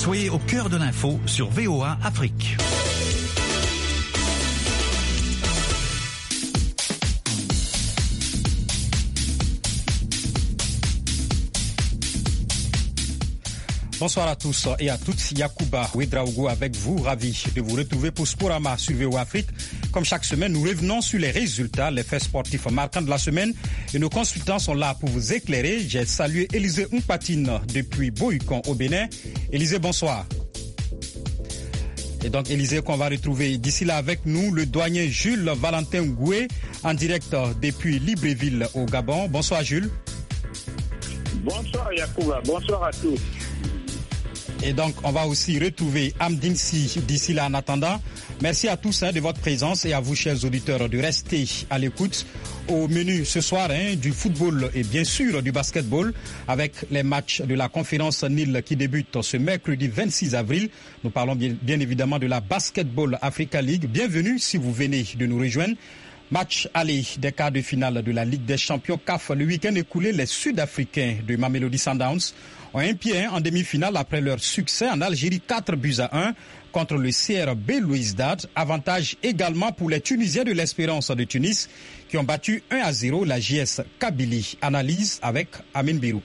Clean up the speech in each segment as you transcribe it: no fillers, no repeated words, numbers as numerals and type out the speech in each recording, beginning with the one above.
Soyez au cœur de l'info sur VOA Afrique. Bonsoir à tous et à toutes, Yacouba Ouedraogo avec vous, ravi de vous retrouver pour Sporama sur VOA Afrique. Comme chaque semaine, nous revenons sur les résultats, les faits sportifs marquants de la semaine et nos consultants sont là pour vous éclairer. J'ai salué Élisée Mpatine depuis Boycon au Bénin. Élisée, bonsoir. Et donc Élisée qu'on va retrouver d'ici là avec nous, le douanier Jules Valentin Goué en direct depuis Libreville au Gabon. Bonsoir Jules. Bonsoir Yacouba, bonsoir à tous. Et donc, on va aussi retrouver Amdine Si d'ici là en attendant. Merci à tous de votre présence et à vous, chers auditeurs, de rester à l'écoute. Au menu ce soir, du football et bien sûr du basketball avec les matchs de la conférence Nil qui débutent ce mercredi 26 avril. Nous parlons bien évidemment de la Basketball Africa League. Bienvenue si vous venez de nous rejoindre. Match aller des quarts de finale de la Ligue des Champions CAF. Le week-end écoulé, les Sud-Africains de Mamelodi Sundowns ont un pied en demi-finale après leur succès en Algérie 4-1 contre le CRB Louizdad. Avantage également pour les Tunisiens de l'Espérance de Tunis qui ont battu 1-0 la JS Kabylie. Analyse avec Amin Birouk.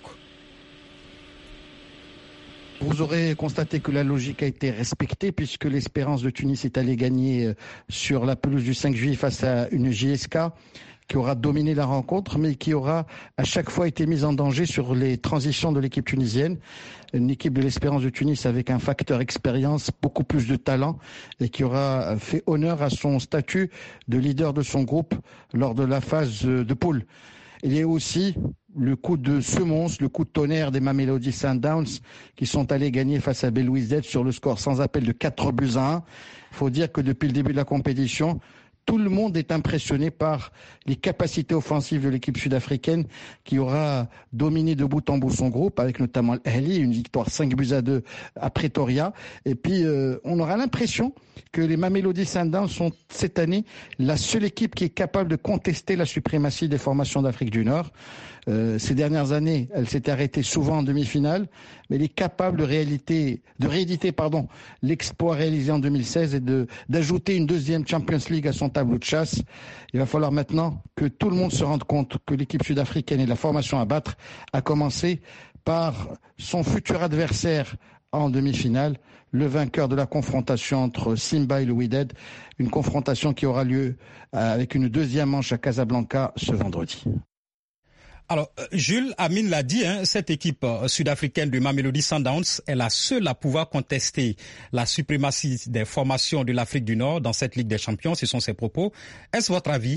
Vous aurez constaté que la logique a été respectée puisque l'Espérance de Tunis est allée gagner sur la pelouse du 5 juillet face à une JSK qui aura dominé la rencontre, mais qui aura à chaque fois été mise en danger sur les transitions de l'équipe tunisienne. Une équipe de l'Espérance de Tunis avec un facteur expérience, beaucoup plus de talent, et qui aura fait honneur à son statut de leader de son groupe lors de la phase de poule. Il y a aussi le coup de semonce, le coup de tonnerre des Mamelodi Sundowns qui sont allés gagner face à Belouizdad sur le score sans appel de 4-1. Il faut dire que depuis le début de la compétition, tout le monde est impressionné par les capacités offensives de l'équipe sud-africaine qui aura dominé de bout en bout son groupe avec notamment l'Ahli, une victoire 5-2 à Pretoria. Et puis on aura l'impression que les Mamelodi Sundowns sont cette année la seule équipe qui est capable de contester la suprématie des formations d'Afrique du Nord. Ces dernières années, elle s'était arrêtée souvent en demi-finale, mais elle est capable de rééditer l'exploit réalisé en 2016 et d'ajouter une deuxième Champions League à son tableau de chasse. Il va falloir maintenant que tout le monde se rende compte que l'équipe sud-africaine est la formation à battre, à commencer par son futur adversaire en demi-finale, le vainqueur de la confrontation entre Simba et le Wydad, une confrontation qui aura lieu avec une deuxième manche à Casablanca ce vendredi. Alors, Jules, Amine l'a dit, cette équipe sud-africaine de Mamelodi Sundowns est la seule à pouvoir contester la suprématie des formations de l'Afrique du Nord dans cette Ligue des Champions. Ce sont ses propos. Est-ce votre avis?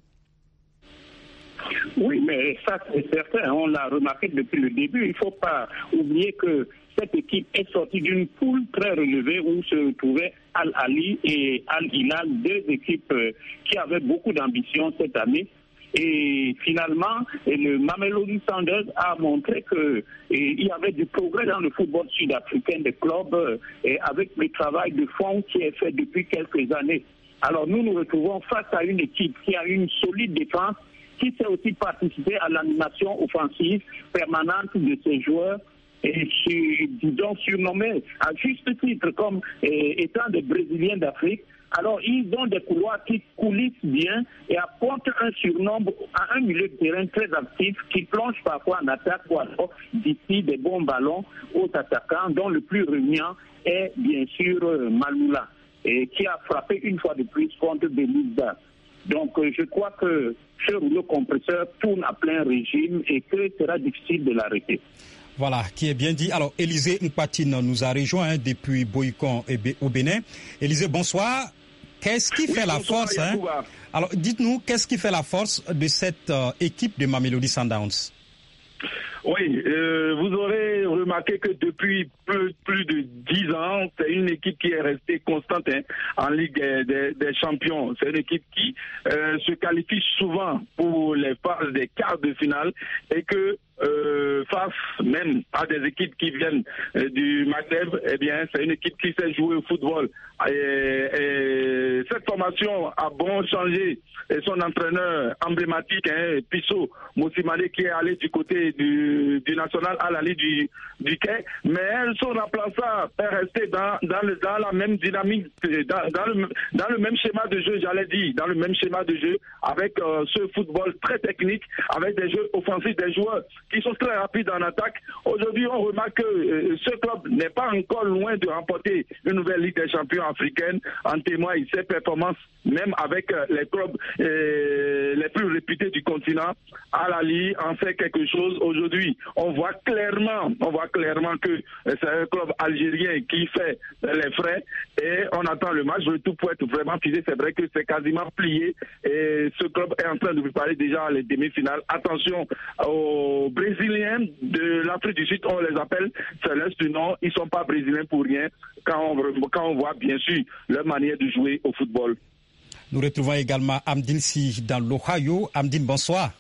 Oui, mais ça c'est certain. On l'a remarqué depuis le début. Il ne faut pas oublier que cette équipe est sortie d'une poule très relevée où se trouvaient Al-Ali et Al-Hilal, deux équipes qui avaient beaucoup d'ambition cette année. Et finalement, le Mamelodi Sundowns a montré qu'il y avait du progrès dans le football sud-africain des clubs avec le travail de fond qui est fait depuis quelques années. Alors nous nous retrouvons face à une équipe qui a une solide défense, qui sait aussi participer à l'animation offensive permanente de ses joueurs et disons surnommés à juste titre comme étant des Brésiliens d'Afrique. Alors, ils ont des couloirs qui coulissent bien et apportent un surnombre à un milieu de terrain très actif qui plonge parfois en attaque ou alors d'ici des bons ballons aux attaquants, dont le plus régnant est bien sûr Maloula, qui a frappé une fois de plus contre Belouizdad. Donc, je crois que ce rouleau compresseur tourne à plein régime et que ce sera difficile de l'arrêter. Voilà, qui est bien dit. Alors, Élisée Mpatine nous a rejoint depuis Boycon au Bénin. Élisée, bonsoir. Qu'est-ce qui fait la force Alors, dites-nous, qu'est-ce qui fait la force de cette équipe de Mamelodi Sundowns? Oui, vous aurez remarqué que depuis plus de 10 ans, c'est une équipe qui est restée constante en Ligue des Champions. C'est une équipe qui se qualifie souvent pour les phases des quarts de finale et que face même à des équipes qui viennent du Maghreb, eh bien, c'est une équipe qui sait jouer au football. Et cette formation a bon changé. Et son entraîneur emblématique, Pisso Moussimane, qui est allé du côté du national à l'allée du quai, mais son remplaçant est resté dans la même dynamique, dans le même schéma de jeu, j'allais dire, dans le même schéma de jeu, avec ce football très technique, avec des jeux offensifs, des joueurs qui sont très rapides en attaque. Aujourd'hui, on remarque que ce club n'est pas encore loin de remporter une nouvelle Ligue des champions africaine. En témoigne ses performances, même avec les clubs les plus réputés du continent. Al-Ahly en fait quelque chose. Aujourd'hui, on voit clairement que c'est un club algérien qui fait les frais et on attend le match. Le tout pour être vraiment figé. C'est vrai que c'est quasiment plié et ce club est en train de préparer déjà les demi-finales. Attention aux Brésiliens de l'Afrique du Sud, on les appelle Céleste du Nord. Ils ne sont pas brésiliens pour rien quand on voit bien sûr leur manière de jouer au football. Nous retrouvons également Amdine Si dans l'Ohio. Amdine, bonsoir.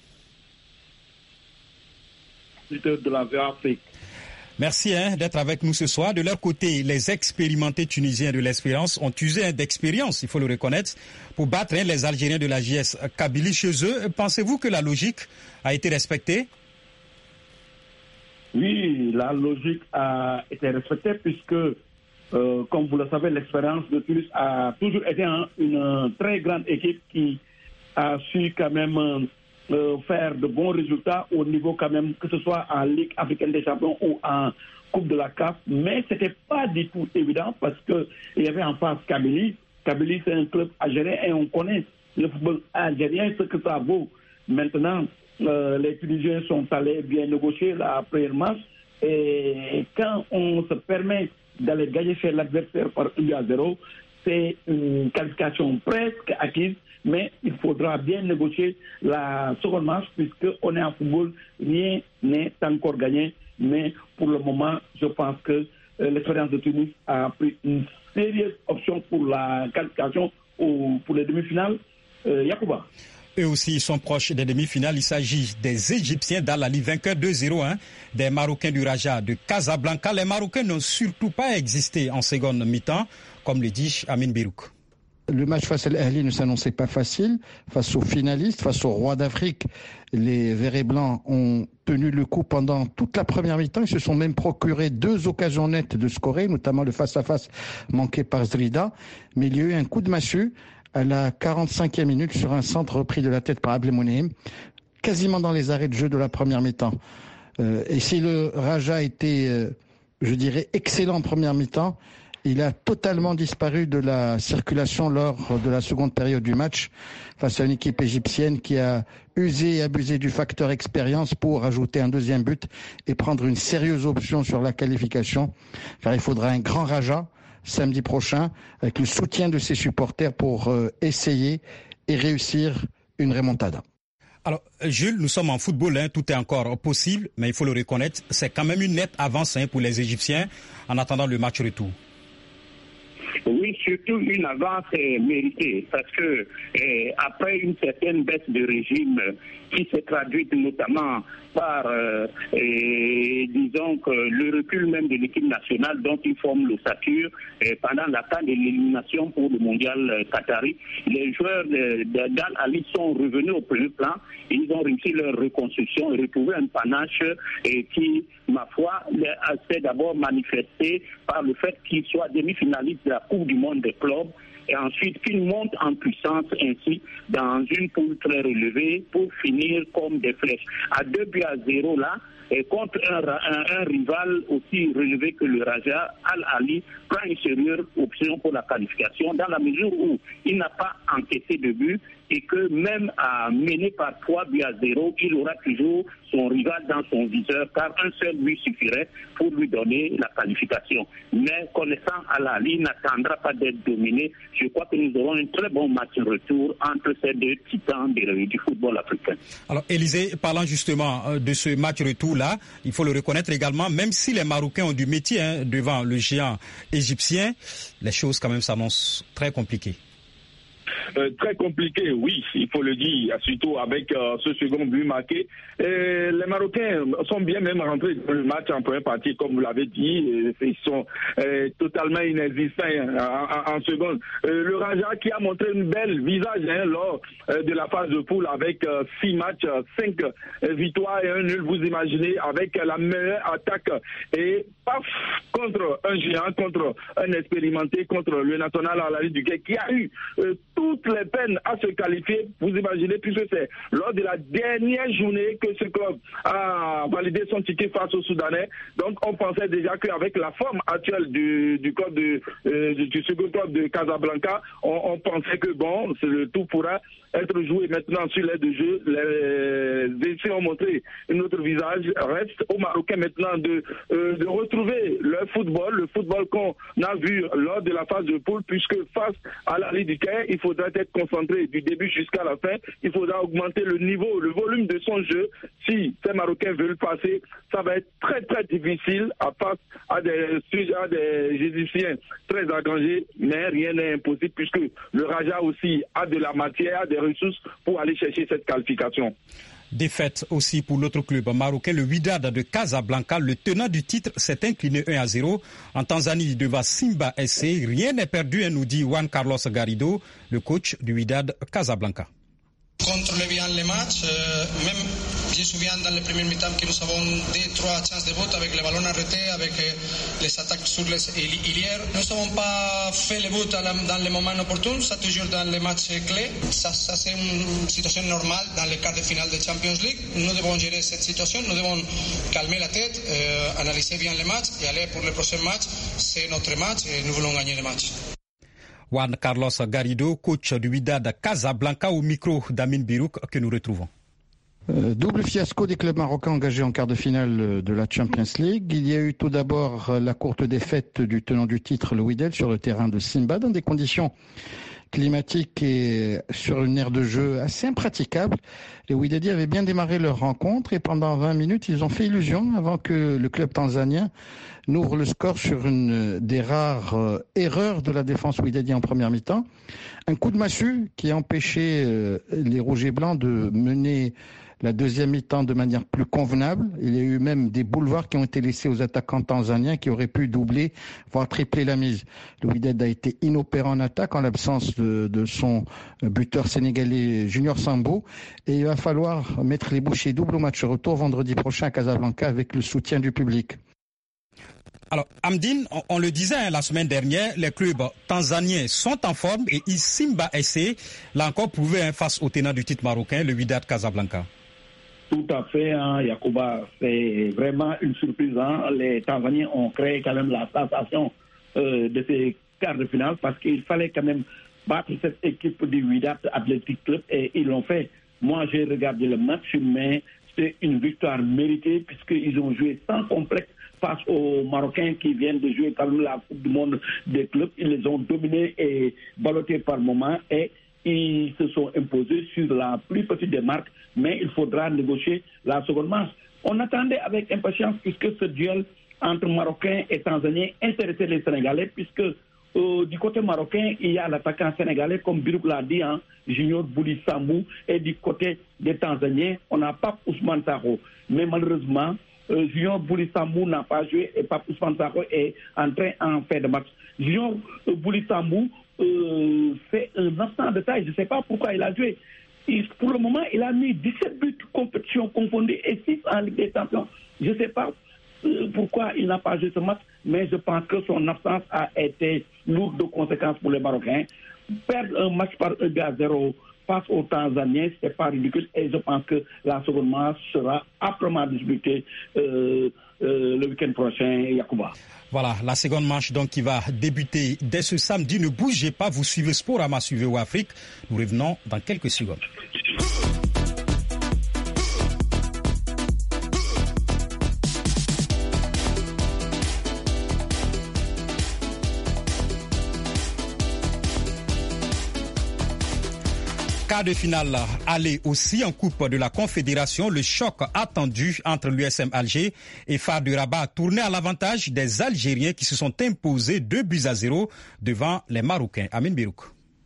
De la Afrique. Merci d'être avec nous ce soir. De leur côté, les expérimentés Tunisiens de l'Espérance ont usé d'expérience, il faut le reconnaître, pour battre les Algériens de la JS Kabylie chez eux. Pensez-vous que la logique a été respectée? Oui, la logique a été respectée puisque, comme vous le savez, l'Espérance de Tunis a toujours été une très grande équipe qui a su quand même faire de bons résultats au niveau quand même, que ce soit en Ligue africaine des champions ou en Coupe de la CAF. Mais ce n'était pas du tout évident parce qu'il y avait en face Kabylie. Kabylie, c'est un club algérien et on connaît le football algérien, ce que ça vaut. Maintenant, les Tunisiens sont allés bien négocier la première match et quand on se permet d'aller gagner chez l'adversaire par 1-0, c'est une qualification presque acquise, mais il faudra bien négocier la seconde match puisqu'on est en football, rien n'est encore gagné, mais pour le moment, je pense que l'Espérance de Tunis a pris une sérieuse option pour la qualification ou pour les demi-finales. Yacouba. Eux aussi sont proches des demi-finales. Il s'agit des Égyptiens d'Al-Ahly, vainqueurs 2-0, des Marocains du Raja de Casablanca. Les Marocains n'ont surtout pas existé en seconde mi-temps, comme le dit Amin Birouk. Le match face à l'Ahly ne s'annonçait pas facile. Face aux finalistes, face au roi d'Afrique, les Verts et Blancs ont tenu le coup pendant toute la première mi-temps. Ils se sont même procuré 2 occasions nettes de scorer, notamment le face-à-face manqué par Zrida. Mais il y a eu un coup de massue à la 45e minute sur un centre repris de la tête par Abdelmonem, quasiment dans les arrêts de jeu de la première mi-temps. Et si le Raja était, je dirais, excellent en première mi-temps, il a totalement disparu de la circulation lors de la seconde période du match face à une équipe égyptienne qui a usé et abusé du facteur expérience pour ajouter un deuxième but et prendre une sérieuse option sur la qualification, car il faudra un grand Raja samedi prochain, avec le soutien de ses supporters pour essayer et réussir une remontada. Alors, Jules, nous sommes en football, tout est encore possible, mais il faut le reconnaître, c'est quand même une nette avance pour les Égyptiens en attendant le match retour. Oui, surtout une avance méritée, parce que après une certaine baisse de régime qui s'est traduite notamment par, disons, que le recul même de l'équipe nationale dont ils forment l'ossature pendant l'attente de l'élimination pour le mondial qatari, les joueurs d'Al-Ahly sont revenus au premier plan. Ils ont réussi leur reconstruction et retrouvé un panache qui, ma foi, s'est d'abord manifesté par le fait qu'ils soient demi-finalistes de la Coupe du monde des clubs et ensuite qu'ils montent en puissance ainsi dans une poule très relevée pour finir comme des flèches. À 2-0 là, et contre un rival aussi relevé que le Raja, Al-Ahly prend une sérieuse option pour la qualification dans la mesure où il n'a pas encaissé de but et que même à mener par 3-0, il aura toujours son rival dans son viseur car un seul but suffirait pour lui donner la qualification. Mais connaissant Al-Ahly, n'attendra pas d'être dominé. Je crois que nous aurons un très bon match retour entre ces deux titans du football africain. Alors Élisée, parlant justement de ce match retour-là, il faut le reconnaître également, même si les Marocains ont du métier devant le géant égyptien, les choses quand même s'annoncent très compliquées. très compliqué, oui, il faut le dire, surtout avec ce second but marqué. Et les Marocains sont bien même rentrés dans le match en première partie, comme vous l'avez dit, ils sont totalement inexistants en seconde. Le Raja qui a montré une belle visage lors de la phase de poule avec 6 matchs, 5 victoires et 1 nul, vous imaginez, avec la meilleure attaque et paf, contre un géant, contre un expérimenté, contre le national Al-Ahly du Caire qui a eu toutes les peines à se qualifier, vous imaginez, puisque c'est lors de la dernière journée que ce club a validé son ticket face aux Soudanais. Donc on pensait déjà qu'avec la forme actuelle du club du second club de Casablanca, on pensait que bon, le tout pourra être joué maintenant sur l'aide de jeu. Les essais ont montré un autre visage. Reste aux Marocains maintenant de retrouver leur football, le football qu'on a vu lors de la phase de poule, puisque face à l'Al-Ahly du Caire, il faudra être concentré du début jusqu'à la fin. Il faudra augmenter le niveau, le volume de son jeu. Si ces Marocains veulent passer, ça va être très très difficile face à des Égyptiens très agrangés, mais rien n'est impossible puisque le Raja aussi a de la matière, des ressources pour aller chercher cette qualification. Défaite aussi pour l'autre club marocain, le Wydad de Casablanca. Le tenant du titre s'est incliné 1-0 en Tanzanie devant Simba SC. Rien n'est perdu, nous dit Juan Carlos Garrido, le coach du Wydad Casablanca. Contrôler bien les matchs, même je me souviens dans le premier mi-temps que nous avons 2-3 chances de but avec les ballons arrêtés, avec les attaques sur les ailières. Nous n'avons pas fait les buts dans les moments opportuns, ça toujours dans les matchs clés. Ça c'est une situation normale dans les quarts de finale de Champions League. Nous devons gérer cette situation, nous devons calmer la tête, analyser bien les matchs et aller pour le prochain match. C'est notre match et nous voulons gagner le match. Juan Carlos Garrido, coach du Wydad Casablanca, au micro d'Amin Birouk que nous retrouvons. Double fiasco des clubs marocains engagés en quart de finale de la Champions League. Il y a eu tout d'abord la courte défaite du tenant du titre, le Wydad, sur le terrain de Simba, dans des conditions climatiques et sur une aire de jeu assez impraticable. Les Wydadi avaient bien démarré leur rencontre et pendant 20 minutes, ils ont fait illusion avant que le club tanzanien n'ouvre le score sur une des rares erreurs de la défense Wydadi en première mi-temps. Un coup de massue qui a empêché les Rouges et Blancs de mener la deuxième mi-temps de manière plus convenable. Il y a eu même des boulevards qui ont été laissés aux attaquants tanzaniens qui auraient pu doubler, voire tripler la mise. Le Wydad a été inopérant en attaque en l'absence de son buteur sénégalais Junior Sambo. Et il va falloir mettre les bouchées doubles au match retour vendredi prochain à Casablanca avec le soutien du public. Alors, Amdine, on le disait la semaine dernière, les clubs tanzaniens sont en forme et Simba SC l'a encore prouvé face au tenant du titre marocain, le Wydad Casablanca. Tout à fait, Yacouba, c'est vraiment une surprise. Les Tanzaniens ont créé quand même la sensation de ces quarts de finale parce qu'il fallait quand même battre cette équipe du Wydad Athletic Club et ils l'ont fait. Moi, j'ai regardé le match, mais c'est une victoire méritée puisqu'ils ont joué sans complexe face aux Marocains qui viennent de jouer quand même la Coupe du Monde des clubs. Ils les ont dominés et ballottés par moments et ils se sont imposés sur la plus petite des marques, mais il faudra négocier la seconde manche. On attendait avec impatience puisque ce duel entre Marocains et Tanzaniens intéressait les Sénégalais puisque du côté marocain, il y a l'attaquant sénégalais, comme Birouk l'a dit, Junior Bouli Sambou, et du côté des Tanzaniens, on n'a pas Ousmane Saro. Mais malheureusement, Junior Bouli Sambou n'a pas joué et Pape Ousmane Saro est entré en fin de match. Junior Bouli Sambou fait un absent de taille. Je ne sais pas pourquoi il a joué. Pour le moment, il a mis 17 buts compétition confondue et 6 en Ligue des Champions. Je ne sais pas pourquoi il n'a pas joué ce match, mais je pense que son absence a été lourde de conséquences pour les Marocains. Perdre un match par 1-0 face aux Tanzaniens, ce n'est pas ridicule et je pense que la seconde match sera âprement disputée le week-end prochain, Yacouba. Voilà, la seconde manche donc qui va débuter dès ce samedi. Ne bougez pas, vous suivez Sporama, suivez Afrique. Nous revenons dans quelques secondes. Quart de finale aller aussi en Coupe de la Confédération. Le choc attendu entre l'USM Alger et Phare de Rabat a tourné à l'avantage des Algériens qui se sont imposés 2-0 devant les Marocains. Amin Birouk.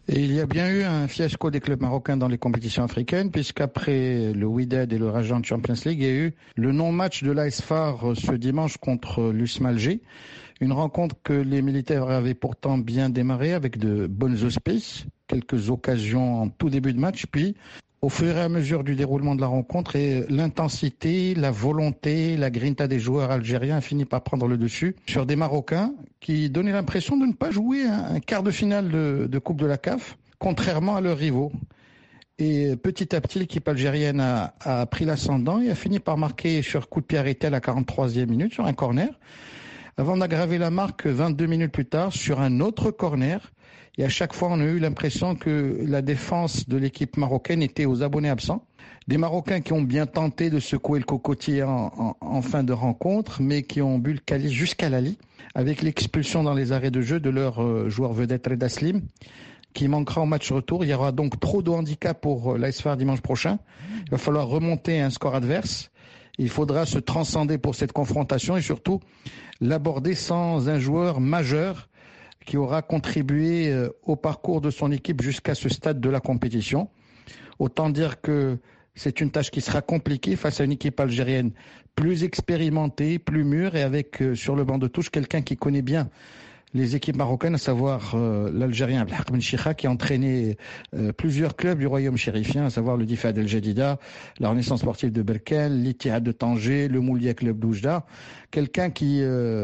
Et il y a bien eu un fiasco des clubs marocains dans les compétitions africaines, puisqu'après le Wydad et le Rajan Champions League, il y a eu le non-match de l'AS FAR ce dimanche contre l'USM Alger. Une rencontre que les militaires avaient pourtant bien démarré avec de bonnes auspices, quelques occasions en tout début de match, puis au fur et à mesure du déroulement de la rencontre, et l'intensité, la volonté, la grinta des joueurs algériens a fini par prendre le dessus sur des Marocains qui donnaient l'impression de ne pas jouer un quart de finale de Coupe de la CAF, contrairement à leurs rivaux. Et petit à petit, l'équipe algérienne a pris l'ascendant et a fini par marquer sur coup de pied arrêté à la 43e minute sur un corner, avant d'aggraver la marque 22 minutes plus tard sur un autre corner. Et à chaque fois, on a eu l'impression que la défense de l'équipe marocaine était aux abonnés absents. Des Marocains qui ont bien tenté de secouer le cocotier en fin de rencontre, mais qui ont bu le calice jusqu'à la lie, avec l'expulsion dans les arrêts de jeu de leur joueur vedette Reda Slim, qui manquera au match retour. Il y aura donc trop de handicap pour l'AS FAR dimanche prochain. Il va falloir remonter un score adverse. Il faudra se transcender pour cette confrontation et surtout l'aborder sans un joueur majeur qui aura contribué au parcours de son équipe jusqu'à ce stade de la compétition. Autant dire que c'est une tâche qui sera compliquée face à une équipe algérienne plus expérimentée, plus mûre et avec sur le banc de touche quelqu'un qui connaît bien les équipes marocaines, à savoir l'Algérien Abdelhak Ben Chikha qui a entraîné plusieurs clubs du royaume chérifien, à savoir le Difad El Jadida, la Renaissance sportive de Berkane, l'Ittihad de Tanger, le Moulia Club d'Oujda. Quelqu'un qui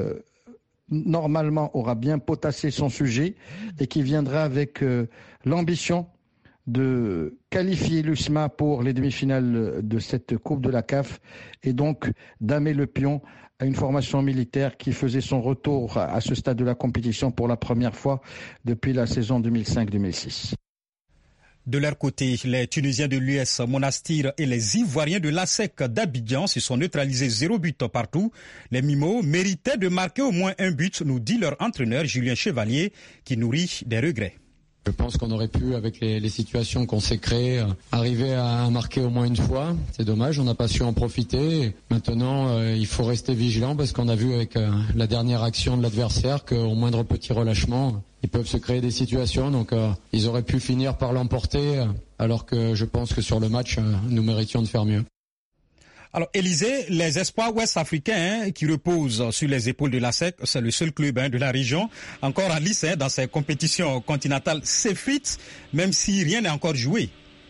normalement aura bien potassé son sujet et qui viendra avec l'ambition de qualifier l'USMA pour les demi-finales de cette Coupe de la CAF et donc damer le pion à une formation militaire qui faisait son retour à ce stade de la compétition pour la première fois depuis la saison 2005-2006. De leur côté, les Tunisiens de l'US Monastir et les Ivoiriens de l'ASEC d'Abidjan se sont neutralisés 0 but partout. Les Mimos méritaient de marquer au moins un but, nous dit leur entraîneur Julien Chevalier, qui nourrit des regrets. Je pense qu'on aurait pu, avec les situations qu'on s'est créées, arriver à marquer au moins une fois. C'est dommage, on n'a pas su en profiter. Maintenant, il faut rester vigilant parce qu'on a vu avec la dernière action de l'adversaire qu'au moindre petit relâchement, ils peuvent se créer des situations. Donc, ils auraient pu finir par l'emporter, alors que je pense que sur le match, nous méritions de faire mieux. Alors, Élysée, les espoirs ouest-africains qui reposent sur les épaules de l'ASEC, c'est le seul club de la région, encore en lice dans ces compétitions continentales, s'effrite, même si rien n'est encore joué.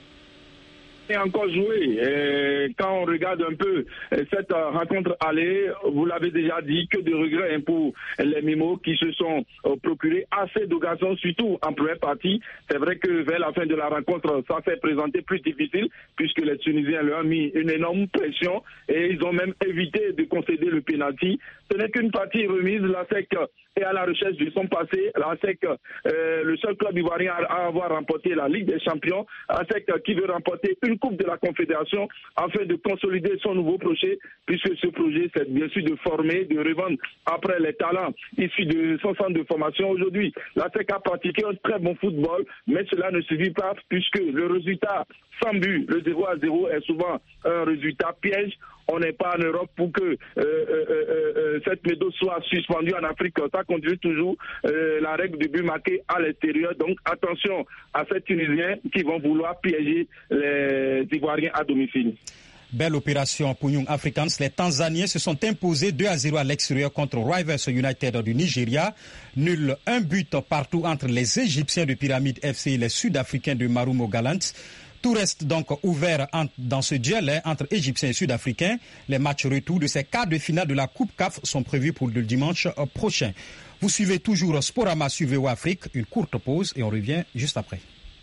Encore joué. Et quand on regarde un peu cette rencontre aller, vous l'avez déjà dit, que de regrets pour les Mimos qui se sont procurés assez d'occasions, surtout en première partie. C'est vrai que vers la fin de la rencontre, ça s'est présenté plus difficile puisque les Tunisiens leur ont mis une énorme pression et ils ont même évité de concéder le pénalty. Ce n'est qu'une partie remise. L'ASEC est à la recherche de son passé. L'ASEC, le seul club ivoirien à avoir remporté la Ligue des Champions. l'ASEC qui veut remporter une Coupe de la Confédération afin de consolider son nouveau projet, puisque ce projet, c'est bien sûr de former, de revendre après les talents issus de son centre de formation. Aujourd'hui, l'ASEC a pratiqué un très bon football, mais cela ne suffit pas puisque le résultat sans but, le 0-0 est souvent un résultat piège. On n'est pas en Europe pour que cette méthode soit suspendue en Afrique. Ça conduit toujours la règle du but marqué à l'extérieur. Donc attention à ces Tunisiens qui vont vouloir piéger les Ivoiriens à domicile. Belle opération pour Young Africans. Les Tanzaniens se sont imposés 2-0 à l'extérieur contre Rivers United du Nigeria. Nul, un but partout entre les Égyptiens de Pyramide FC et les Sud-Africains de Marumo Gallants. Tout reste donc ouvert dans ce duel entre Égyptiens et Sud-Africains. Les matchs retour de ces quarts de finale de la Coupe CAF sont prévus pour le dimanche prochain. Vous suivez toujours Sporama sur VOA Afrique. Une courte pause et on revient juste après.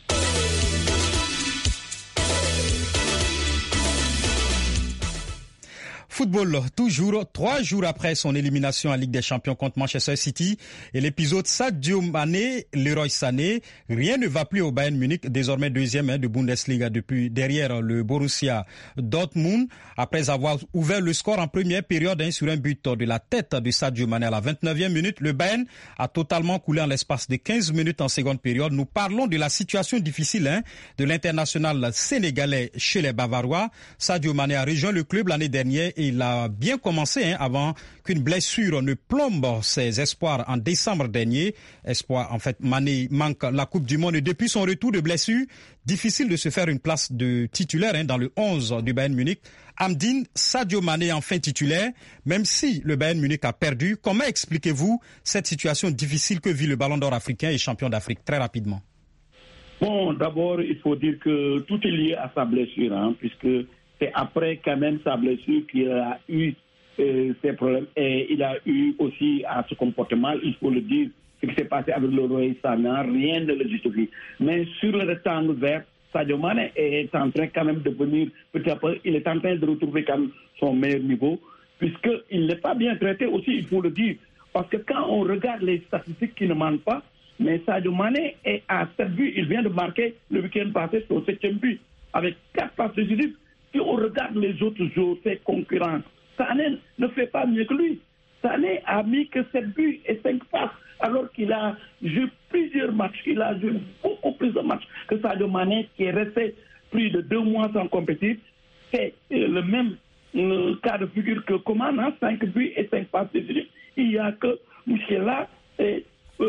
Football, toujours 3 jours après son élimination en Ligue des Champions contre Manchester City et l'épisode Sadio Mané, Leroy Sané, rien ne va plus au Bayern Munich, désormais deuxième de Bundesliga depuis derrière le Borussia Dortmund, après avoir ouvert le score en première période sur un but de la tête de Sadio Mané à la 29e minute. Le Bayern a totalement coulé en l'espace de 15 minutes en seconde période. Nous parlons de la situation difficile de l'international sénégalais chez les Bavarois. Sadio Mané a rejoint le club l'année dernière et il a bien commencé avant qu'une blessure ne plombe ses espoirs en décembre dernier. Espoir, en fait, Mané manque la Coupe du Monde et depuis son retour de blessure, difficile de se faire une place de titulaire dans le 11 du Bayern Munich. Amdine, Sadio Mané enfin titulaire, même si le Bayern Munich a perdu. Comment expliquez-vous cette situation difficile que vit le Ballon d'Or africain et champion d'Afrique? Très rapidement. Bon, d'abord, il faut dire que tout est lié à sa blessure, puisque c'est après quand même sa blessure qu'il a eu ces problèmes. Et il a eu aussi à ce comportement, il faut le dire, ce qui s'est passé avec le Leroy Sané, rien ne le justifie. Mais sur le rectangle vert, Sadio Mané est en train quand même de venir petit à petit, il est en train de retrouver quand même son meilleur niveau, puisqu'il n'est pas bien traité aussi, il faut le dire. Parce que quand on regarde les statistiques qui ne mentent pas, mais Sadio Mané est à 7 buts, il vient de marquer le week-end passé son 7e but, avec 4 passes décisives. Si on regarde les autres joueurs, ses concurrents, Sané ne fait pas mieux que lui. Sané a mis que 7 buts et 5 passes, alors qu'il a joué plusieurs matchs. Il a joué beaucoup plus de matchs que Sadio Mané, qui est resté plus de 2 mois sans compétir. C'est le même cas de figure que Coman, 5 buts et 5 passes décisives. Il n'y a que Mouchiela et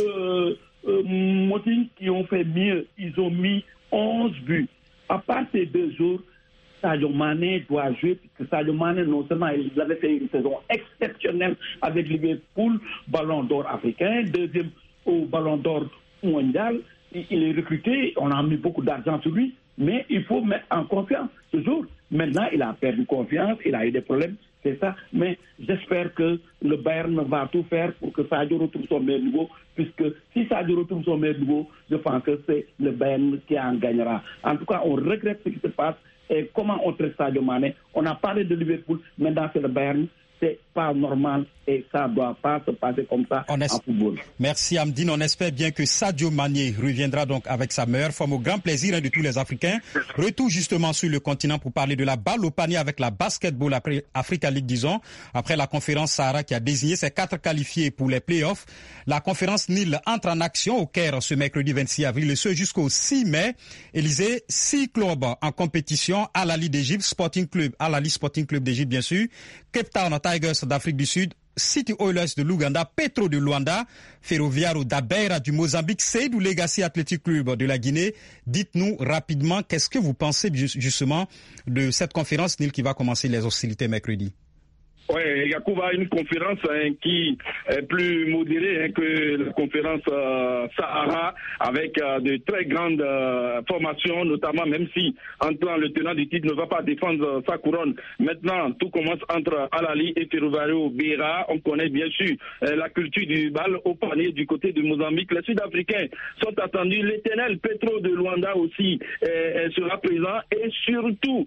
Motin qui ont fait mieux. Ils ont mis 11 buts. À part ces 2 jours, Sadio Mané doit jouer, puisque Sadio Mané, non seulement il avait fait une saison exceptionnelle avec Liverpool, Ballon d'Or africain, 2e au Ballon d'Or mondial. Il est recruté, on a mis beaucoup d'argent sur lui, mais il faut mettre en confiance ce jour. Maintenant, il a perdu confiance, il a eu des problèmes, c'est ça. Mais j'espère que le Bayern va tout faire pour que Sadio retrouve son meilleur niveau, puisque si Sadio retrouve son meilleur niveau, je pense que c'est le Bayern qui en gagnera. En tout cas, on regrette ce qui se passe. Et comment on traite Sadio Mané? On a parlé de Liverpool, maintenant c'est le Bayern. C'est pas normal et ça ne doit pas se passer comme ça en football. Merci Amdine. On espère bien que Sadio Mané reviendra donc avec sa meilleure forme au grand plaisir de tous les Africains. Retour justement sur le continent pour parler de la balle au panier avec la Basketball Africa League, disons. Après la conférence Sahara qui a désigné ses 4 qualifiés pour les playoffs, la conférence Nil entre en action au Caire ce mercredi 26 avril et ce jusqu'au 6 mai. Élysée, 6 clubs en compétition: Al Ahly d'Égypte, Sporting Club, Al Ahly Sporting Club d'Égypte bien sûr, Cape Town Tigers d'Afrique du Sud, City Oilers de l'Ouganda, Petro de Luanda, Ferroviario d'Abeira du Mozambique, Seydou Legacy Athletic Club de la Guinée. Dites-nous rapidement, qu'est-ce que vous pensez justement de cette conférence Nil qui va commencer les hostilités mercredi? Oui, Yacouba, une conférence qui est plus modérée que la conférence Sahara, avec de très grandes formations, notamment même si le tenant du titre ne va pas défendre sa couronne. Maintenant, tout commence entre Al Ahly et Ferroviario Beira. On connaît bien sûr la culture du bal au panier du côté de Mozambique. Les Sud-Africains sont attendus. L'éternel Petro de Luanda aussi sera présent. Et surtout,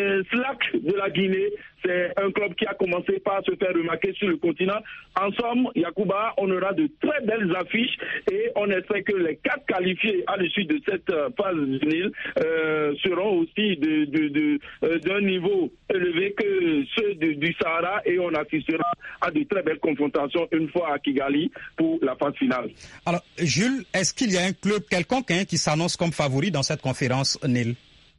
Slack de la Guinée. C'est un club qui a commencé par se faire remarquer sur le continent. En somme, Yacouba, on aura de très belles affiches et on espère que les 4 qualifiés à l'issue de cette phase du Nil seront aussi d'un niveau élevé que ceux du Sahara et on assistera à de très belles confrontations une fois à Kigali pour la phase finale. Alors, Jules, est-ce qu'il y a un club quelconque qui s'annonce comme favori dans cette conférence Nil?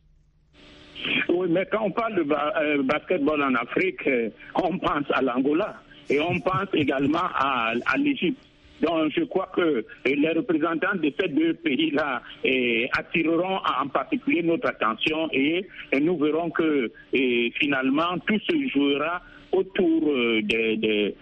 Oui, mais quand on parle de basketball en Afrique, on pense à l'Angola et on pense également à l'Égypte. Donc je crois que les représentants de ces 2 pays-là attireront en particulier notre attention et nous verrons que finalement tout se jouera autour des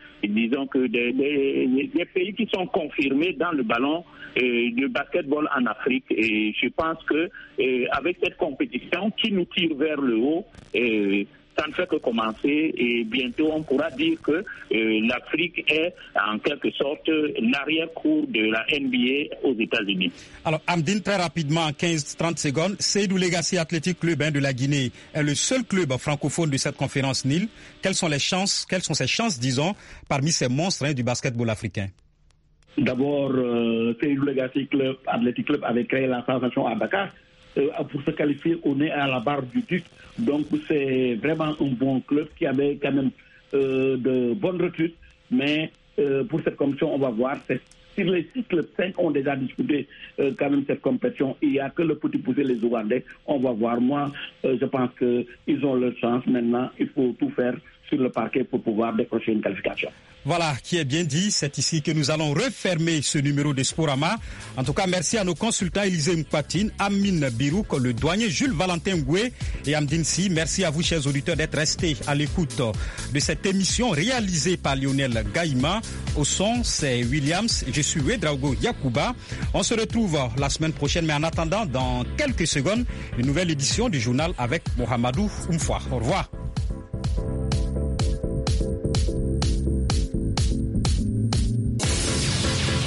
pays qui sont confirmés dans le ballon de basketball en Afrique. Et je pense que avec cette compétition qui nous tire vers le haut, ça ne fait que commencer et bientôt on pourra dire que l'Afrique est en quelque sorte l'arrière-cour de la NBA aux États-Unis. Alors Amdine, très rapidement, en 15-30 secondes, Seydou Legacy Athletic Club de la Guinée est le seul club francophone de cette conférence Nil. Quelles sont ses chances, disons, parmi ces monstres du basketball africain? D'abord, Seydou Legacy Club, Athletic Club avait créé la sensation à Dakar. Pour se qualifier, on est à la barre du duc. Donc c'est vraiment un bon club qui avait quand même de bonnes recrues. Mais pour cette compétition, on va voir. Sur les 6 clubs, 5 ont déjà disputé quand même cette compétition. Il n'y a que le petit poussé, les Ougandais. On va voir. Moi, je pense qu'ils ont leur chance. Maintenant, il faut tout faire sur le parquet pour pouvoir décrocher une qualification. Voilà, qui est bien dit. C'est ici que nous allons refermer ce numéro de Sporama. En tout cas, merci à nos consultants Élisée Mkwatine, Amine Birouk, le douanier Jules Valentin Ngoué et Amdine Si. Merci à vous, chers auditeurs, d'être restés à l'écoute de cette émission réalisée par Lionel Gaïma. Au son, c'est Williams. Je suis Ouedraogo Yakuba. On se retrouve la semaine prochaine, mais en attendant, dans quelques secondes, une nouvelle édition du journal avec Mohamedou Oumfoua. Au revoir.